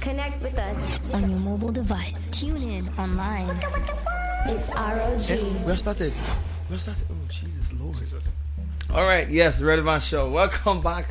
Connect with us on your mobile device. Tune in online. It's ROG. We're started. Oh, Jesus Lord. All right, yes, Relevant Show. Welcome back.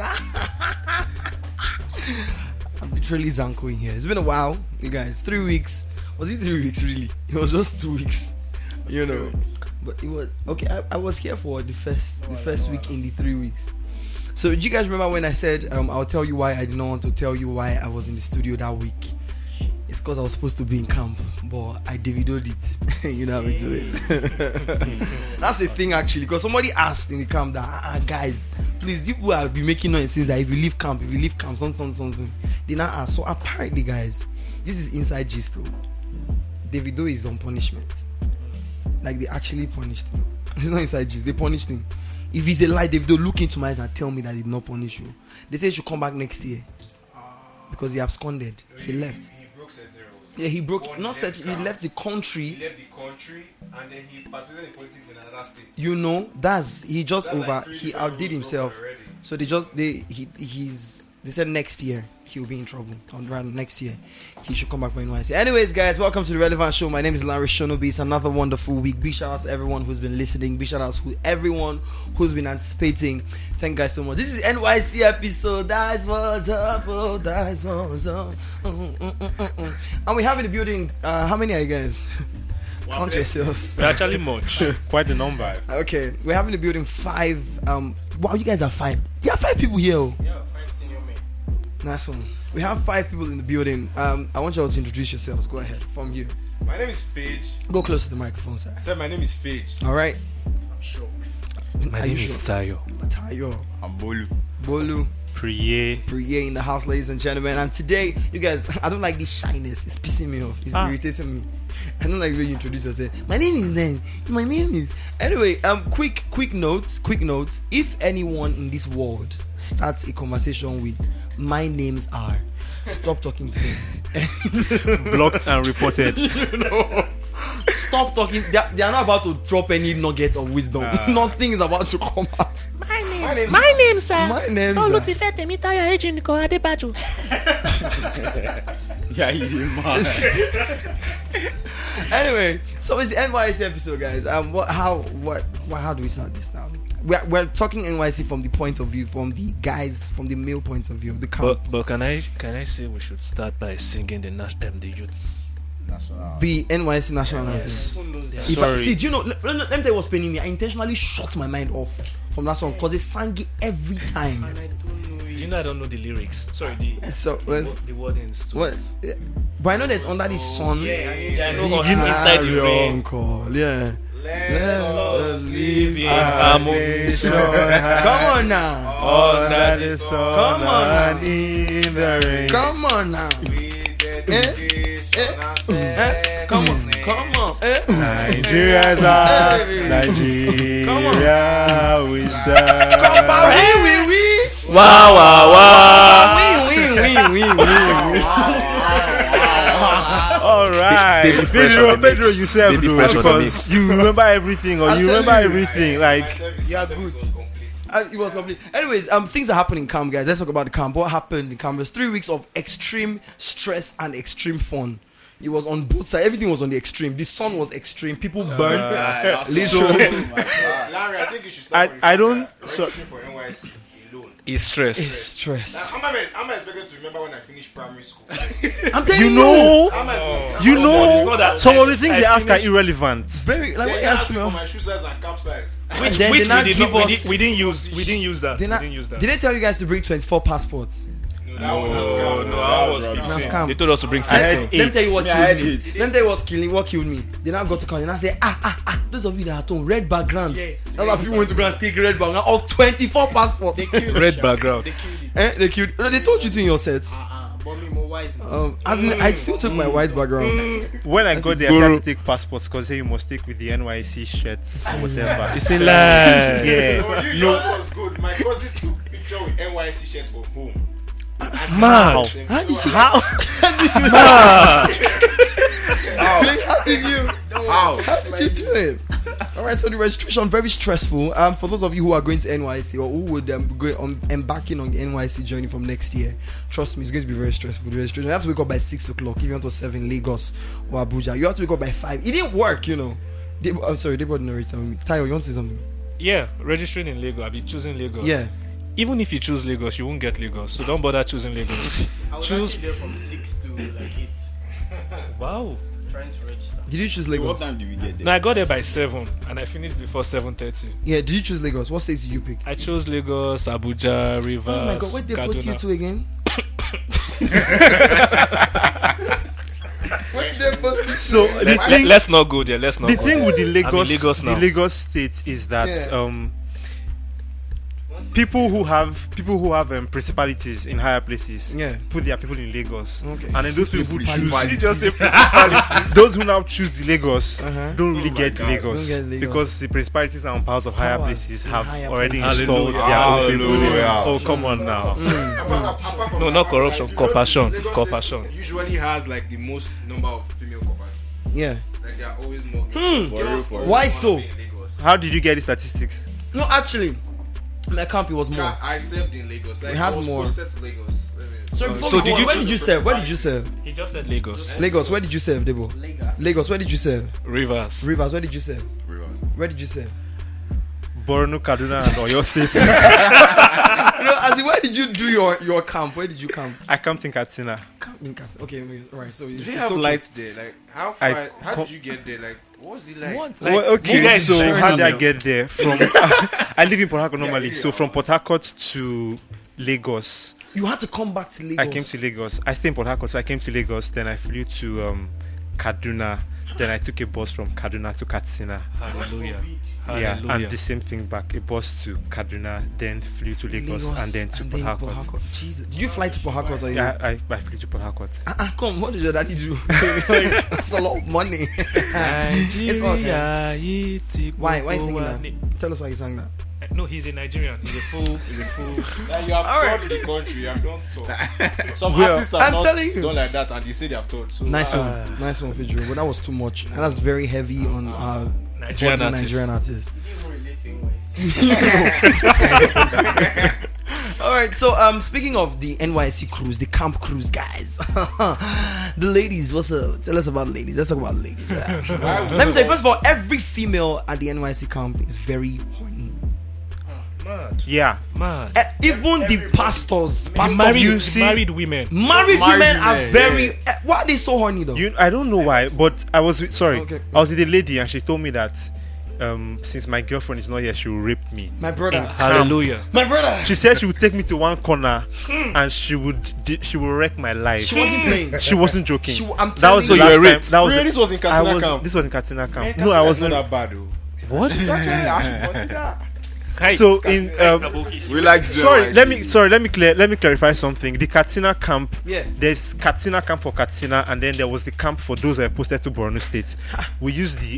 I'm literally Zanko in here. It's been a while, you guys. 3 weeks. Was it 3 weeks, really? It was just 2 weeks. You know. But it was okay. I was here for the first week in the 3 weeks. So do you guys remember when I said I'll tell you why I did not want to tell you why I was in the studio that week? It's because I was supposed to be in camp, but I Davido'd it. You know how we do it. That's the thing actually, because somebody asked in the camp that guys, please, you will be making noise since that if you leave camp, something. They now ask. So apparently, guys, this is inside gist. Davido is on punishment. Like they actually punished him. It's not inside gist. They punished him. If he's a lie, Davido look into my eyes and tell me that he did not punish you. They say he should come back next year because he absconded. He left. He broke set zero. Yeah, he broke. Not set. He left the country. He left the country and then he participated in politics in another state. You know, he just That's over. like 3 He different outdid rules himself. already. So they said next year he'll be in trouble. Around next year he should come back for NYC. Anyways, guys, welcome to the Relevant Show. My name is Larry Shonobi. It's another wonderful week. Big shout out to everyone who's been listening. Big shout out to everyone who's been anticipating. Thank you guys so much. This is NYC episode. That's what's up. Oh, that's what's up. And we have in the building. How many are you guys? Count yourselves. We're actually much. Quite a number. Okay, we're having the building 5. Wow, you guys are 5. Yeah, 5 people here. Yeah, 5 senior men. Nice one. We have 5 people in the building. I want you all to introduce yourselves. Go ahead. From you. My name is Phage. Go close to the microphone, sir. I said my name is Phage. All right. I'm Shokes. My name is Tayo. Tayo. I'm Bolu. Bolu. Priye in the house, ladies and gentlemen. And today, you guys, I don't like this shyness. It's pissing me off. It's irritating me. I don't like the way you introduce yourself. My name is. Anyway, quick notes. If anyone in this world starts a conversation with "my names are," stop talking to them. blocked and reported. You know, stop talking. They are not about to drop any nuggets of wisdom. Nothing is about to come out. My name, sir. My name, Oh, sir. Lucifer Temitaya agent ko Adebajo. Yeah, you did, man. Anyway, so it's the NYC episode, guys. How do we start this now? We're talking NYC from the point of view, from the male point of view, the camp. But can I say we should start by singing the youth? The NYC national anthem. Sorry. Do you know? Let me tell you what's paining me. I intentionally shut my mind off from that song because they sang it every time. You know I don't know the lyrics. Sorry, the wordings. What? But I know there's under the sun. Yeah, I know inside the rain. Yeah. Let us live in harmony. Come on now. Under the sun. Come on now. In the rain. Come on now. Come on. Nigeria's Nigeria. Come on. We serve. Come on. We. Wow. We. All right, Pedro, you serve because you remember everything, or you remember everything. Like you're good. It was complete. Anyways, things are happening in camp, guys. Let's talk about the camp. What happened in camp? It was 3 weeks of extreme stress and extreme fun. It was on both sides. Everything was on the extreme. The sun was extreme. People burnt. Literally. Larry, I think you should start. I don't. So for NYC alone. It's stress. It's stress. I'm expected to remember when I finished primary school. I'm telling You know, that some of the things they ask are irrelevant. very like Then what you you asked ask me me. for my shoe size and cap size. Which then we they not did give not. us- We didn't use that. Did they tell you guys to bring 24 passports? No, I was That's 15. scam. They told us to bring Let 15. me tell you what I killed me. had Let me tell you what killed me. They now got to come and I say, those of you that are at home, red background. That's why people went to go and take red background of 24 passports. Red background. They killed. No, they told you to in your set. I still took my white background. When I got there, I had to take passports because you must take with the NYC shirt or whatever. It's a lie. Yeah. Yours was good. My cousins took picture with NYC shirt for home. Mad. How did you? Mad. How did you? How did you do it? All right, so the registration very stressful. For those of you who are going to NYC or who would go on embarking on the NYC journey from next year, trust me, it's going to be very stressful. The registration, you have to wake up by 6 o'clock if you want to serve in Lagos or Abuja. You have to wake up by 5. It didn't work, you know. I'm sorry, they brought the narrator. Tayo, you want to say something? Yeah, registering in Lagos. I'll be choosing Lagos. Yeah. Even if you choose Lagos, you won't get Lagos. So don't bother choosing Lagos. I was Choose. actually there from 6 to like 8, Wow. trying to register. Did you choose What Lagos? time did we get there? No, I got there by 7 and I finished before 7:30. Yeah, did you choose Lagos? What states did you pick? I chose Lagos, Abuja, Rivers, Oh my god, where did they post you Kaduna. to again? Where did they post you to? So the thing, Let's not go there. Let's not the go thing there. with the Lagos, Lagos now. the Lagos state is that Yeah. people who have principalities in higher places Yeah. put their people in Lagos, Okay. and then those people who choose Principalities. just say principalities. Those who now choose the Lagos Uh-huh. don't really get Lagos, Don't get Lagos. because the principalities and powers of higher Powers places in have higher already places. installed their own people there. Oh, come on now. No, not corruption, compassion. Lagos Compassion. State usually has like the most number of female coppers. Yeah. Like there are always more girls. Girls for real. Why wanna so? be in Lagos. How did you get the statistics? No, actually, my camp it was more. I served in Lagos. Like We had I was more. posted to Lagos. Sorry, before So we did go you on, where choose did you serve? Where did you serve? He just said Lagos. Lagos, where did you serve, Debo? Lagos, where did you serve? Rivers. Rivers, where did you serve? Rivers. Where did you serve? Borno, Kaduna, and Oyo State. No, as in, where did you do your camp? Where did you camp? I camped in Katsina. Camp in Castle. Okay, right. So They have lights there. Like how I far? How com- did you get there? Like what was it like? What? Like, Well, okay, you guys so sharing how did I email. get there? From I live in Port Harcourt normally, so from Port Harcourt to Lagos, You had to come back to Lagos. I came to Lagos. I stay in Port Harcourt, so I came to Lagos. Then I flew to Kaduna. Then I took a bus from Kaduna to Katsina. Hallelujah. Yeah, Hallelujah. and the same thing back. A bus to Kaduna, then flew to Lagos, and then to Port Harcourt. Jesus. Did you fly to Port Harcourt or you? Yeah, I flew to Port Harcourt. Come, what did your daddy do? That's a lot of money. It's okay. Nigeria. Why are you singing that? Tell us why you sang that. No, he's a Nigerian. He's a fool. Like you have Alright. toured the country. You have done tour. Some Well, artists have I'm not telling you. done like that, and they say they have toured. So Nice one, Fidjo. But that was too much. And that's very heavy on Nigerian for the artist. Nigerian artists. Didn't even relate to NYC. All right. So speaking of the NYC cruise, the camp cruise, guys, the ladies. What's up? Tell us about the ladies. Let's talk about the ladies. Let me tell you. First of all, every female at the NYC camp is very horny. Mad. Yeah, Mad. Even the pastors, Married, you see- married women. married women are women, very. Why are they so horny though? I don't know why, but I was with Okay. I was with a lady, and she told me that since my girlfriend is not here, she will rape me. My brother. Hallelujah. My brother. She said she would take me to one corner and she would wreck my life. She wasn't playing. She wasn't joking. I'm That telling was you. the So you last were time. raped? That was Really? This was in Katsina camp? This was in Katsina camp. Man, No, I Katsina was is not not. that bad though. What? It's actually I should consider. So in We like sorry, let me clarify something. The Katsina camp, Yeah. there's Katsina camp for Katsina, and then there was the camp for those that are posted to Borno State. We used the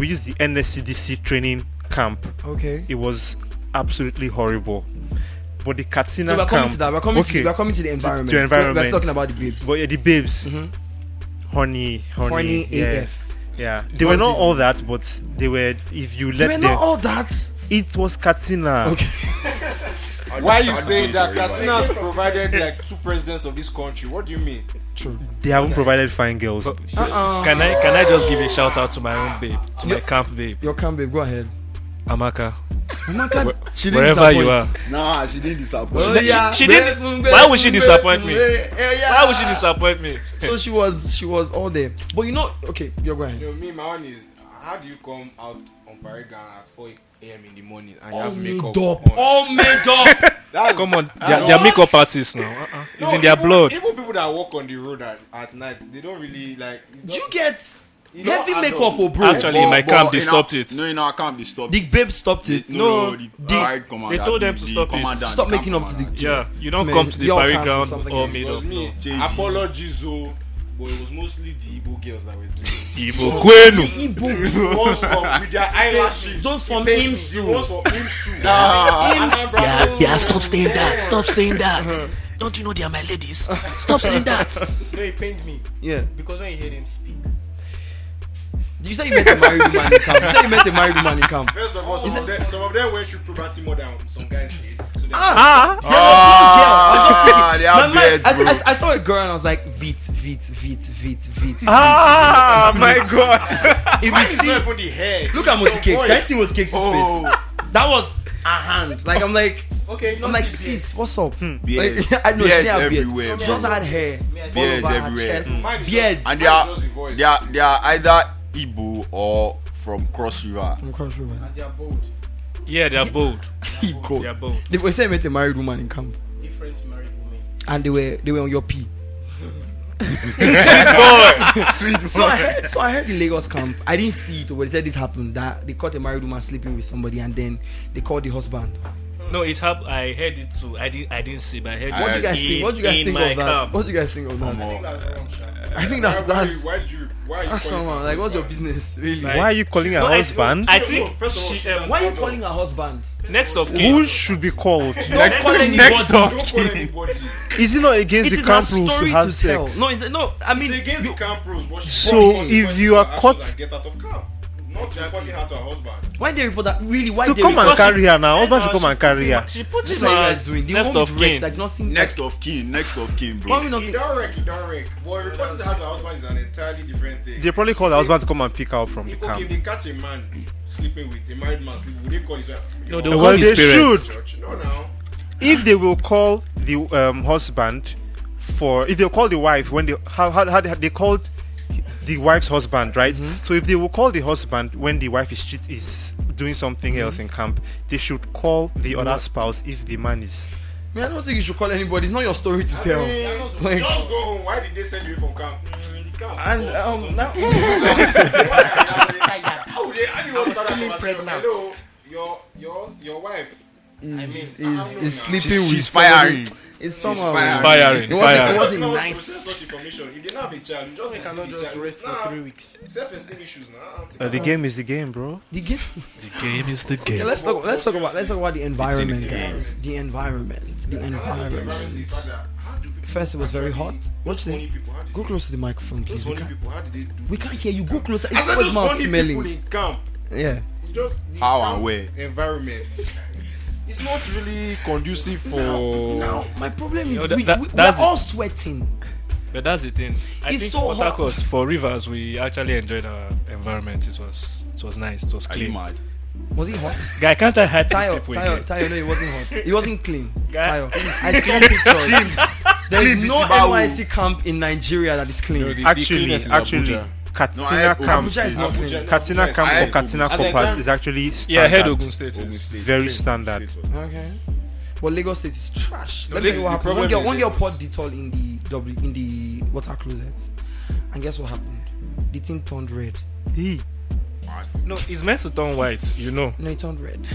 NSCDC training camp. Okay. It was absolutely horrible. But the Katsina No, we're camp, coming to that. We're coming okay, to the environment. To environment. We're talking about the babes. But yeah, the babes, Mhm. horny, Horny yeah. AF. Yeah, they were not all that, but they were. If you They let were them, not all that. it was Katsina. Okay. Why are you saying that Really Katsina has provided like 2 presidents of this country? What do you mean? True. They haven't provided fine girls. Can I just give a shout out to my own babe, to my camp babe, Your camp babe, go ahead. Amaka. She didn't Wherever you are. disappoint. Nah, she didn't disappoint. Oh, yeah. she didn't- why would she disappoint me? Why would she disappoint me? So she was all there. But you know, okay, you're going. You know, me, my one is how do you come out on parade ground at 4 a.m. in the morning and you All have made makeup up. on? All made up. That's, Come on, they're makeup artists now. It's in their even- blood. Even people that walk on the road at night, they don't really like. You get you don't heavy add makeup, up. oh bro. Actually, in my camp, they in stopped our, it. No, in our camp, they stopped The it. babe stopped it. No, the they- parade commander, they told them the- to the stop it. commandant, Stop the making camp up to the. commandant. Yeah, you don't Man, come to the your parade camps or ground something all like made It was up. me. JD. Apologies, oh, but it was mostly the Igbo girls that were doing it. Ibo Kwenu. The ones from with their eyelashes. Those from The IMSU. ones from IMSU. Stop saying that. Stop saying that. Don't you know they are my ladies? Stop saying that. No, it pained me Yeah. because when you hear them speak, You said you met a married woman in camp. You said you met a married woman in camp. First of all, some of them went through puberty more than some guys did. So they They have beards, bro. I saw a girl and I was like, Vit. Ah, my God. If Why you is see, not even the hair? look at Multi Cakes. Can you see what's Cakes' Oh. face? That was a hand. Like I'm like, Okay, I'm like, sis, what's up? Beards. Like, I know she Beards didn't have beards. everywhere, She bro. just had hair. Beards all over her everywhere. chest. Mine is Beard. And just the voice. they are either Igbo or from Cross River. From Cross River. And they are bold. Yeah, they are bold. He go. They are bold. They were saying met a married woman in camp, Different married women. and they were on your pee. Sweet So I heard in Lagos camp. I didn't see it, but they said this happened. That they caught a married woman sleeping with somebody, and then they called the husband. No, it happened. I heard it too. I didn't see, but I heard What do you guys think? What do you guys in think my of that? camp. What do you guys think of that? I think Why that's are you that's calling someone. her Like, what's your husband? business, really? Like- Why are you calling her So husband? I think First of all, she, she's an Why are you adult. calling her husband? next of kin. Who should be called? Don't call anybody. next Don't call anybody. Is it not against It the is camp a rules to story have to tell. sex? No, no. I It's mean, against the camp rules. But she So, brought if consequences you to are her actions caught- and get out of camp. Not reporting her to her husband. why they report that? Really? Why So they come and report? carry her now. Husband should come and carry her. She put This is him what you guys as doing. The next woman of is wrecked, kin. like nothing. Next of kin, bro. Why we He not? don't wreck. But reporting her to her husband is an entirely different thing. They probably call the husband to come and pick her up from the If okay, if camp. they catch a man sleeping with a married man sleeping, would they call his wife? No, You they'll know, call Well, his they parents. should. church. No, now. If they will call the husband for, if they call the wife when they how they called the wife's husband, right? So if they will call the husband when the wife is doing something else in camp, they should call the other spouse if the man is. Man, I don't think you should call anybody. It's not your story to tell. Like, Just go home. Why did they send you from camp? The camp. and now, How would they? How do you want to start that feeling conversation? pregnant. Hello, your wife. is sleeping with She's firing. somebody. It's somehow. It's Firing. It wasn't. It Firing. wasn't No, nice. process such information. If they not have a child, you just They cannot just rest for 3 weeks. Self-esteem issues now. The game is the game, bro. The game. The game is the Yeah, game. let's talk about the environment, the game. guys. The environment. First, it was very hot. What's Those money the? people, how did Go closer to the microphone, those please. We money can't, people, how did they do? we can't hear you. Go closer. I It's said always those mouth money smelling. people in camp. Yeah. It's just the How camp and where? environment. It's not really conducive for. Now, my problem is No, we're that's all sweating. But that's the thing. I It's think so Port Harcourt, hot. for Rivers, we actually enjoyed our environment. It was nice. It was Are you clean. mad? Was it hot? Guy, can't I hide these Tayo, people in Tayo, here? Tayo, no, it wasn't hot. It wasn't clean. Guy- Tayo, I saw pictures. There is no Bitibawo. NYC camp in Nigeria that is clean. Actually, Katsina camp, Abuja is not clean. Katsina camp I- or Katsina At the Corpus time- is actually Yeah, I heard standard. Ogun State is Very standard. Okay. But Lagos State is trash. Let me the- tell you what the happened. problem in One girl Lagos- poured Dettol in the water closet, and guess what happened? The thing turned red. No, it's meant to turn white, you know. No, it turned red.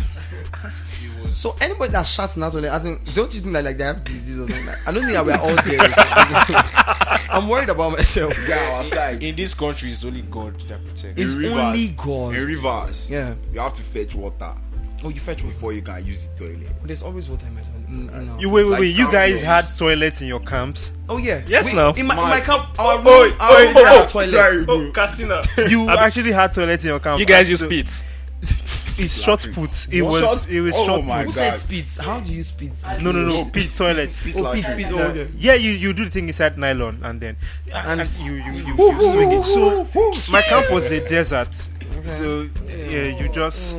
So anybody that shouts in that toilet, as in, don't you think that like they have disease or something? I don't think that we're all there. or something. I'm worried about myself. In this country, it's only God that protects. It's rivers. only God. In rivers, Yeah. you have to fetch water Oh, you fetch water. before you can use the toilet. There's always water in my toilet. No. You wait. Like You guys camp had is- toilets in your camps. Oh yeah. Yes, now. In my camp, our room, Oi, our room oi, had oh, a toilet. sorry. Oh, Castina. You actually had toilets in your camp. You guys So use spit. It's short put. It was Oh short my put. Who said spits? How do you spit? No. Pit toilet. Oh, pit. Oh, okay. Yeah, you do the thing inside nylon and then And you swing it. So my camp was the desert. So yeah, you just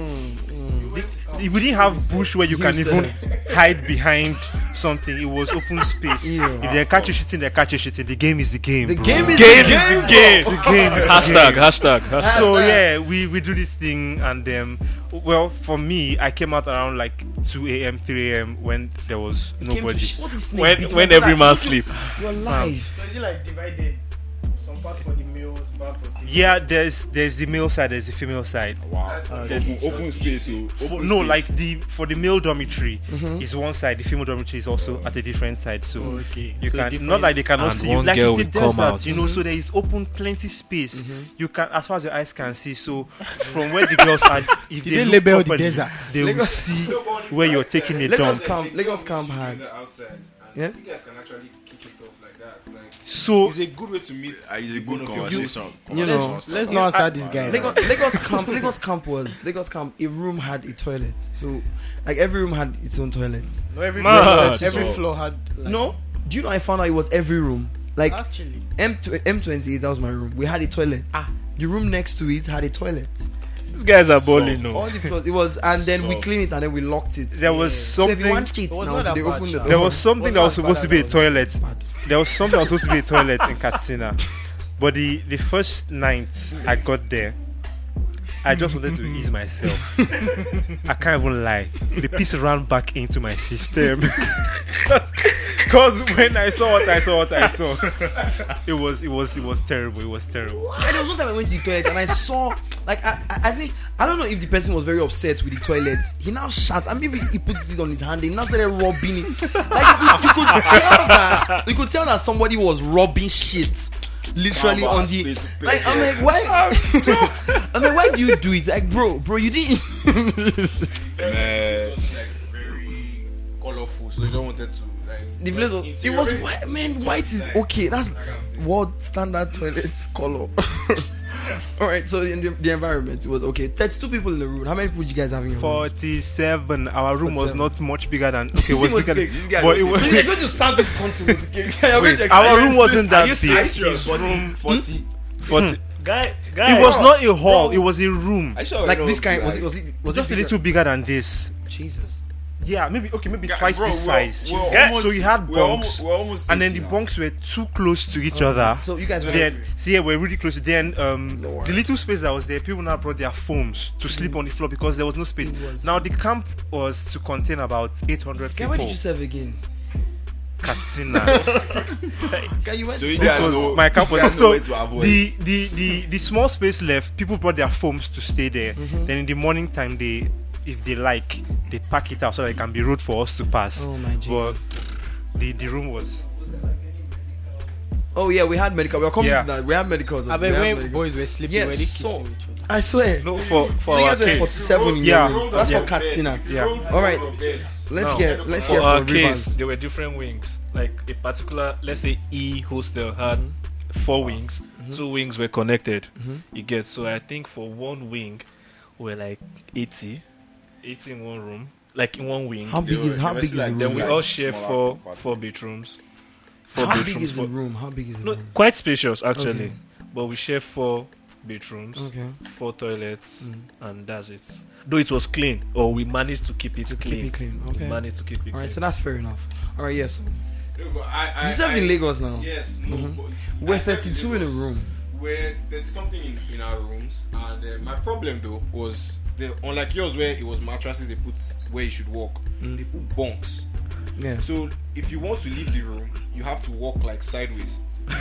we didn't have bush where you can even hide behind something. It was open space. Yeah. If they catch you shitting, they catch you shitting. The game is the game. The bro. game is Game the is game. the game. The game is Hashtag, the game. hashtag. So yeah, we do this thing and well, for me, I came out around like 2 a.m., 3 a.m. when there was Came to nobody. what is snake bit? When You're every like- man sleep. You're live. So is it like divided? Some part for the males, part for the Yeah, there's the male side, there's the female side. Wow. Open space. No, like for the male dormitory is one side, the female dormitory is also at a different side. So okay. you So can different- not like they cannot And see you. one Like girl it's a will come desert, out. you know. So there is open plenty space. You can, as far as your eyes can see. So from where the girls are, if they look properly, they will see where you're taking a Lagos dump. camp. Lagos camp had. outside and Yeah. You guys can actually kick it off like that. Like, So it's a good way to meet. It's a good one of your conversation. You know, Let's not answer this guy. Lagos camp. A room had a toilet. So, like every room had its own toilet. No, every Mad. floor had. Like, No, do you know I found out it was every room. Like actually. M28, that was my room. We had a toilet. The room next to it had a toilet. These guys are balling, All no. the floors, it was, and then we cleaned it and then we locked it. there was So if you something. want cheat It was now, not that they bad, open the sha. door. There was something Was that was not supposed to bad be a at all. toilet. Bad. There was something that was supposed to be a toilet in Katsina. But the first night I got there, I just wanted to ease myself. I can't even lie. The piece ran back into my system. Because when I saw what I saw, it was terrible. It was terrible. And there was one time I went to the toilet and I saw, like, I think, I don't know if the person was very upset with the toilet. He now shot, and maybe he put it on his hand. He now started rubbing it. Like, you could tell that somebody was rubbing shit. Literally on the, like, I'm like, why? I'm like, why do you do it? Like, bro, you didn't. It was like very colorful, so you don't wanted to like. The place was, it was white, man. White is okay. That's world standard toilet color. All right, so in the environment, it was okay. 32 people in the room. How many people did you guys have in your room? 47. Our room was 47. not much bigger than. Okay, it was See what's bigger. big? This guy But was it was. So you're going to start this country with the cake. You're going to Our experience room wasn't that you big. serious? His room 40. 40. Guy, It was not a hall. It was a room. I sure like this kind. Was it Just a bigger? little bigger than this. Jesus. Yeah, maybe Guy, twice bro, this size. we're Yeah, almost- so you had we're bunks, almost and then 80 the now. bunks were too close to each other. So you guys were Then, see, yeah, we're really close. Then, Lord. the little space that was there, people now brought their foams to sleep on the floor because there was no space. Now the camp was to contain about 800 Guy, people. where did you serve again? Katsina. Guy, you went So to you This guys was know- my camp. you guys know So where to avoid. the small space left, people brought their foams to stay there. Then in the morning time, if they like, they pack it out so that it can be road for us to pass. Oh my Jesus. But the room was. Oh yeah, we had medical. We are coming Yeah. to that. We had medicals. I We mean, had when medical. boys were sleeping, Yes, were they kissing so- each other? I swear. No, for So you our guys were case. 47 in Yeah. your room. That's Yeah. for Katsina. Yeah. All right. Let's No. get. Let's For get our for case, Rivers. there were different wings. Like a particular, let's say E hostel had 4 wings. 2 wings were connected. You get, so I think for one wing, we're like 80 in one room, like in one wing. How big is they were the like- room? Then we like all share smaller four bedrooms. How big is the room? How big is the No, room? quite spacious actually, Okay. but we share 4 bedrooms, Okay. 4 toilets, and that's it. Though it was clean, or we managed to keep it To clean. keep it clean. We Okay. managed to keep it All clean. right. So that's fair enough. All right. Yes. No, but I You serve in Lagos now. Yes, no. But We're I served 32 in a Lagos room. Where there's something in our rooms, and my problem though was unlike yours where it was mattresses they put where you should walk. They put bunks. Yeah. So if you want to leave the room, you have to walk like sideways.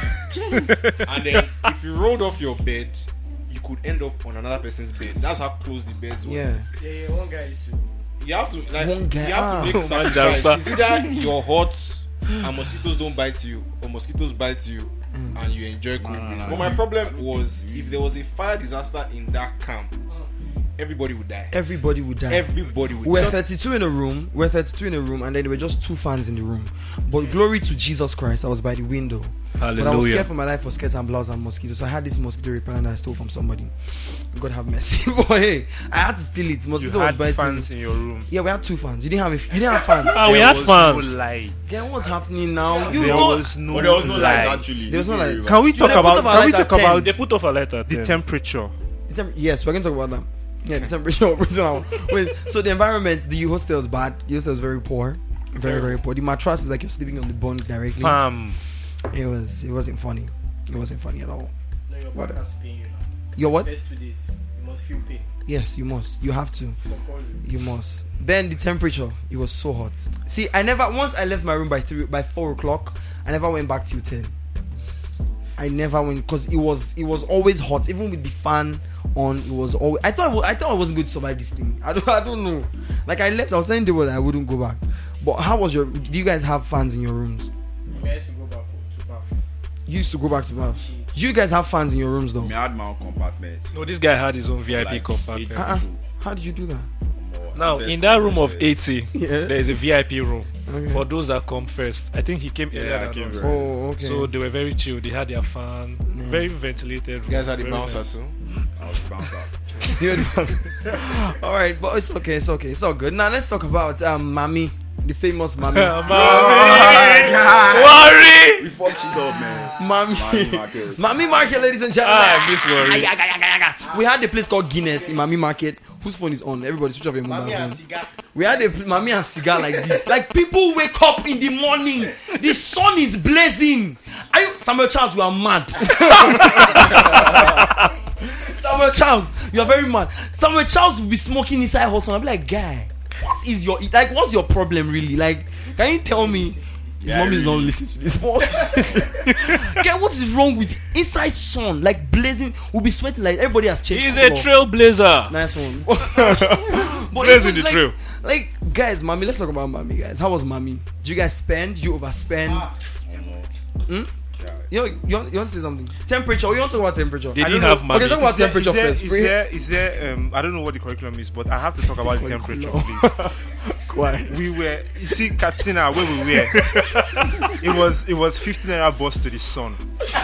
And then if you rolled off your bed, you could end up on another person's bed. That's how close the beds were. Yeah. Yeah, one guy is to. You have to like One guy- you have to make Man, sacrifice. Jamba. It's either you're hot and mosquitoes don't bite you, or mosquitoes bite you and you enjoy cool breeze. But my problem was if there was a fire disaster in that camp, everybody would die. Everybody would die. Everybody would We're die. 32 in a room. We're 32 in a room, and then there were just 2 fans in the room. But glory to Jesus Christ, I was by the window. But I was Hallelujah. scared for my life for skirt and blouse and mosquitoes. So I had this mosquito repellent that I stole from somebody. God have mercy. But hey, I had to steal it. You Mosquito was had biting. fans in your room. Yeah, we had 2 fans. You didn't have fans. Ah, we There had was fans. No light. Then what's happening now? You There don't. was no. But there was no light light. actually. There was no light. Can we talk they put about? off our Can we light at talk 10. about They put off a letter. the temperature? Yes, we're going to talk about that. Yeah, the temperature. Wait, so the environment, the hostel is bad. The hostel is very poor. Very, very poor. The mattress is like you're sleeping on the bunk directly. Fam. It wasn't funny. It wasn't funny at all. No, your What? back has to pain you now. Your what? First 2 days, you must feel pain. Yes, you must. You have to. It's compulsory. You must. Then the temperature, it was so hot. See, once I left my room by 4 o'clock, I never went back till 10. I never went because it was always hot, even with the fan on. It was always. I thought I wasn't going to survive this thing. I don't know. Like I left, I was telling the world I wouldn't go back. But how was your? Do you guys have fans in your rooms? I used to go back to bath. You used to go back to bath. Do you guys have fans in your rooms though? Me, I had my own compartment. No, this guy had his own VIP Like, compartment. 8 people. How did you do that? Now, First in that come, room first of serve. 80, Yeah. there is a VIP room Okay. for those that come first. I think he came Yeah, I earlier came than us. very- Oh, okay. So they were very chill. They had their fan, very ventilated room. You guys had the Very bouncer nice. too. I was bounce out. All right, but it's okay. It's okay. It's all good. Now let's talk about Mami, the famous Mami. Worry! We fucked shit up, man. Mami. Mami Market. Mami Market, ladies and gentlemen. Ah, Miss Worry. We had a place called Guinness in Mami Market. Whose phone is on? Everybody switch off your mobile phone. We had a Mami and cigar like this. Like people wake up in the morning, the sun is blazing. Are you Samuel Charles? You are mad. Samuel Charles, you are very mad. Samuel Charles will be smoking inside hot sun. I'll be like, guy, what's your problem really? Like, can you tell me? His Yeah, mommy is not really. listening to this. Okay, what is wrong with inside sun? Like blazing, we'll be sweating like everybody has changed. He's a color. trailblazer. Nice one. But Blazing even, the trail. Like, guys, Mami, let's talk about Mami, guys. How was Mami? Did you guys spend? Did you overspend? You want to say something? Temperature. You want to talk about temperature? They I didn't don't have know. Mami. Okay, talk about temperature first. Is there I don't know what the curriculum is, but I have to talk about the temperature, please. Quiet. We were, you see, Katsina, where we were, it was 15 naira bus to the sun.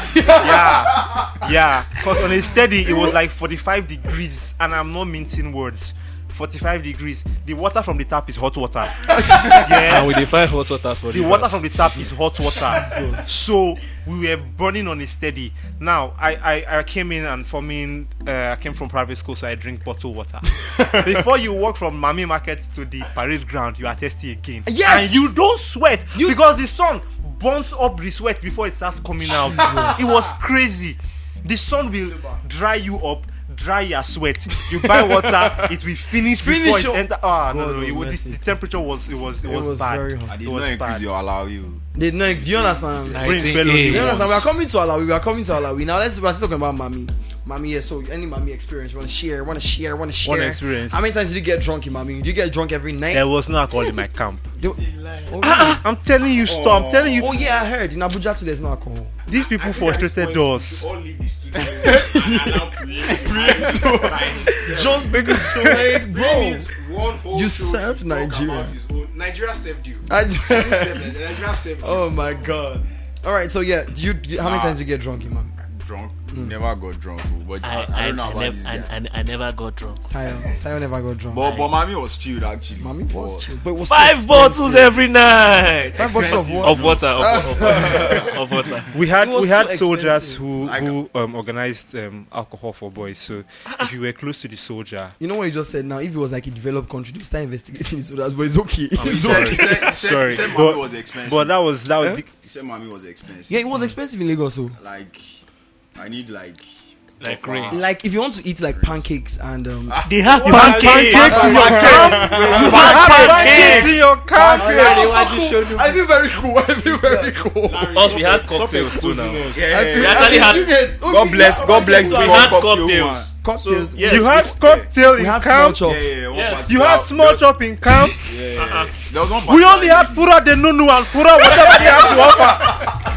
Yeah, because on a steady it was like 45 degrees, and I'm not mincing words. 45 degrees. The water from the tap is hot water. Yeah. And we define hot waters for The water from the tap is hot water. So we were burning on a steady. Now I came in, and for me, I came from private school, so I drink bottled water. Before you walk from Mami Market to the parade ground, you are thirsty again. Yes! And you don't sweat because the sun burns up the sweat before it starts coming out. It was crazy. The sun will dry you up, dry your sweat. You buy water, it will finish before it up. enter. No. It was, mercy. the temperature was was bad. very hot. I It did was not increase bad. your allow you. They no, do you understand? Brain fell on 98. the You understand? walls. We are coming to Alawi. Now we're still talking about Mami. Mami, yeah. So any Mami experience? Want to share? One experience. How many times did you get drunk in Mami? Did you get drunk every night? There was no alcohol in my camp. Do- I'm telling you, stop. I'm telling you, Oh yeah, I heard in Abuja too. There's no alcohol. these people frustrated us. All leave this studio and now Just take it straight, bro. one whole You show served to talk Nigeria. about his own- Nigeria saved you. I- Nigeria saved you. Oh my god. All right, so yeah, how many times did you get drunk in Mami? Drunk? Never got drunk. But I don't know about this guy. I never got drunk. Tayo never got drunk. But Mami was chilled actually. Mami was chill, but it was 5 too bottles expensive. every night. 5 bottles of what? Of water. Of water. We had It was too soldiers expensive. who organized alcohol for boys. So if you were close to the soldier, You know what you just said now? If it was like a developed country, they start investigating this, but it's okay. It's sorry. okay. Sorry, He said but- Mami was expensive. but that was Eh? He said Mami was expensive. Yeah, it was expensive in Lagos, so. Like, I need like rain. Like if you want to eat like pancakes and They have pancakes in your camp. You had pancakes in your camp. I feel very cool. I feel very cool. Us, we had cocktails too now. I feel- We actually had- God bless We had cocktail cocktails. man. cocktails. Yes, You had cocktail We in had small camp. chops. One Yes. particular- You had small chop in camp. There was one We particular only had day. fura de nunu and fura whatever they had to offer.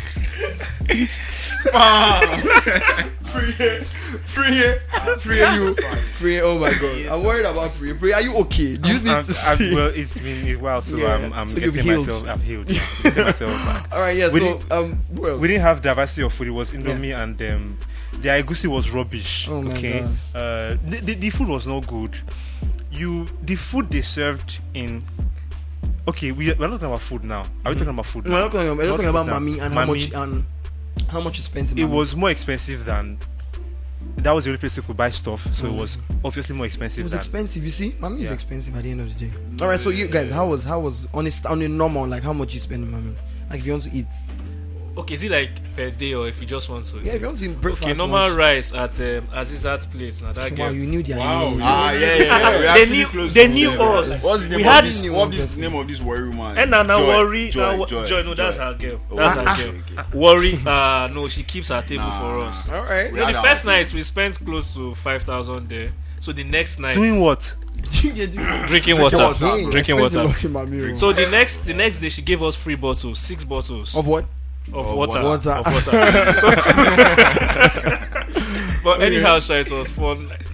Free. Oh my god. I'm worried about Free. Are you okay? Do you need to see? Well, it's been a while, so Yeah. I'm So you've getting healed. myself. I've healed. Yeah, I'm getting myself back. All right. Yeah. We So didn't- what else? We didn't have diversity of food. It was Indomie and the agusi was rubbish. Oh my okay, the food was not good. The food they served in. Okay, we're not talking about food now. Are we talking about food? We're now? not talking about, Not talking about food now. Mami and Mami. how much you spent. In It Mami. was more expensive than. That was the only place you could buy stuff, so it was obviously more It expensive was than. expensive. You see, Mami is Yeah. expensive at the end of the day. All right. So you guys, how was on a normal, like how much you spend in Mami? Like if you want to eat, Okay, is it like per day or if you just want to? yeah, if you want to eat breakfast. Okay, normal lunch. rice at Azizat's place. Now that Wow, girl. you knew their Wow. name. Yeah. We They actually knew- close they to knew them. us. What's the name We of had- this? What this name of this warrior woman? And now worry. Joy. No, that's her girl. Oh, That's okay, her girl. okay. Worry. No, she keeps her table Nah. for us. All right. We You know, had the our first table. night we spent close to 5,000 there. So the next night Doing what? drinking water. Hey, Drinking I spent a water. lot in Mami, oh. So the next day she gave us 3 bottles, 6 bottles Of what? of water. water. Of water. But anyhow, Sha, it was fun.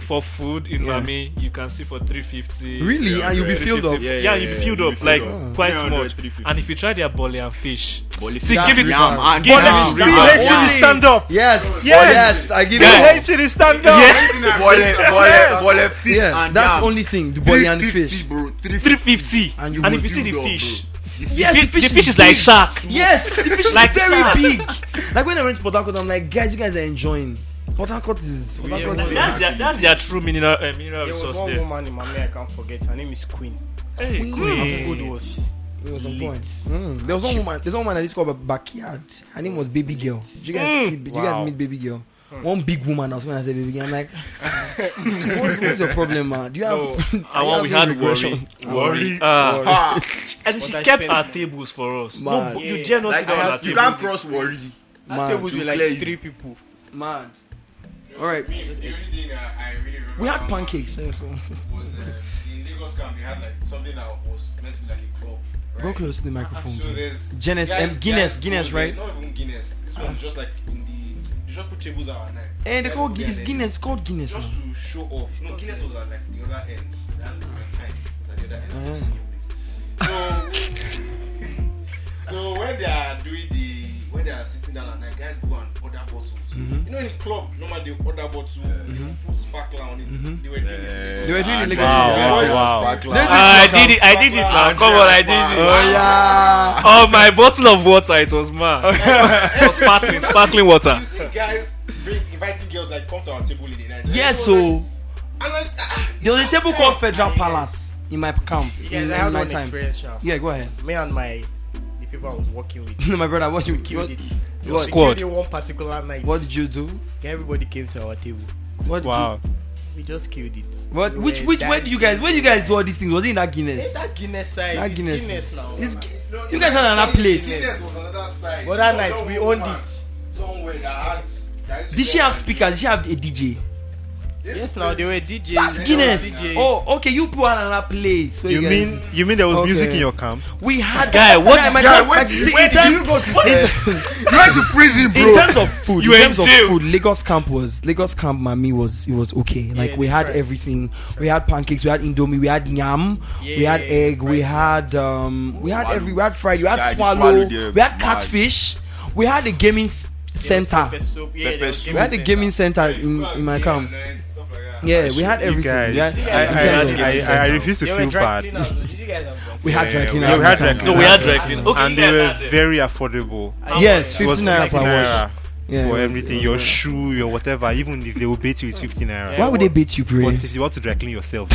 for food in Miami, you can see for 350. Really? And you'll be filled up. Yeah, you'll be filled up like quite much. 350. And if you try their bolly and fish, Bolly see, fish. give it Yam and give yam. it to You River. hate chili stand up. Yes. Yes. I give You you. hate chili stand up. Bolly fish Yeah, and that's the yam. only thing. The body and the 350, fish. bro. 350. And you And will if you see the filled up, fish, Yes, the fish is like shark. Yes, the fish is Like very shark. big. Like when I went to Port Harcourt, I'm like, guys, you guys are enjoying. Port Harcourt is. That's their true mineral There was resource one there. woman in Miami I can't forget. Her name is Queen. Hey, Her Queen. food was It was on lit. point. There was one woman. There's one woman I just called a backyard. Her name was Baby Girl. Did you guys see? Did you guys meet Baby Girl? One big woman. When I say Baby Girl, I'm like, what's your problem, man? Do you have? No, are you and one we having had regression? worry. And she But I kept spent- her tables for us. Man. No, you dare not sit down at our You table. can't cross worry. That Man, tables with like clear you. 3 people. Man. All right. The only thing I really remember We had about pancakes. So. was in Lagos camp they had like something that was meant to be like a club. Right? Go close to the microphone. So please. there's Guinness, Guinness, go right? there, not even Guinness. This one just like in the they just put tables out at night. And they Guys call go there it's and Guinness. Called Guinness. just Now. to show off. No, Guinness was at like the other end. That's the time. It was at the other end of the senior place. So when they are doing when they are sitting down at night, guys go and order bottles. You know, in the club, normally they order bottle, put sparkler on it. They were doing this. They were doing illegal. Wow. I did it. I did it now. Come on, I did it. Oh yeah. Oh, my bottle of water, it was mad. It was sparkling water. You see guys inviting girls like come to our table in the night. Yes, so I'm like, there was a table called Federal Palace in my camp. Yes, in I had my one time. experience. Sha. Yeah, go ahead. Me and the people I was working with My brother, what you killed it. What, Squad. Killed it one particular night. what did you do? Everybody came to our table. What? Did Wow. We just killed it. You, what? We Which? were Where do you guys do all these things? Was it in that Hey, Guinness? that Guinness side. That It's Guinness. Guinness now. It's, you guys had another place. Guinness was another side. But that night we owned it. Somewhere that had. Did she have speakers? Did she have a DJ? Yes, now they were DJs. That's they Guinness. were DJs. Oh, okay. You put another place. Where You guys- mean there was Okay. music in your camp? we had Guy, what Guy, did- my guy, God, where like, did see, you- where in did you terms- go to in- You went to prison, bro. In terms of food, You in were terms in of jail. food, Lagos camp, Mami was okay. Like Yeah, we they had tried. everything. We had pancakes, we had indomie, we had yam, we had egg, we had we had fried, we had Yeah, the swallow, swallow there, we had mad. catfish, we had a gaming center. Pepper soup. Yeah, Pepper there was soup. We had a gaming center in my camp. Yeah, we had You everything. guys, We had, in terms of- I refuse to They were feel dry bad. cleaners. Did you guys have dry we had dry cleaner. Yeah, we had dry camp. No, we had dry cleaning. Okay, And you they guys were had very affordable. Yes, It was 15 naira 50 per naira wash. Yeah, for it was- everything, your shoe, your whatever. Even if they will bait you, it's 50 naira. Why would they beat you, bro? But if you want to dry clean yourself,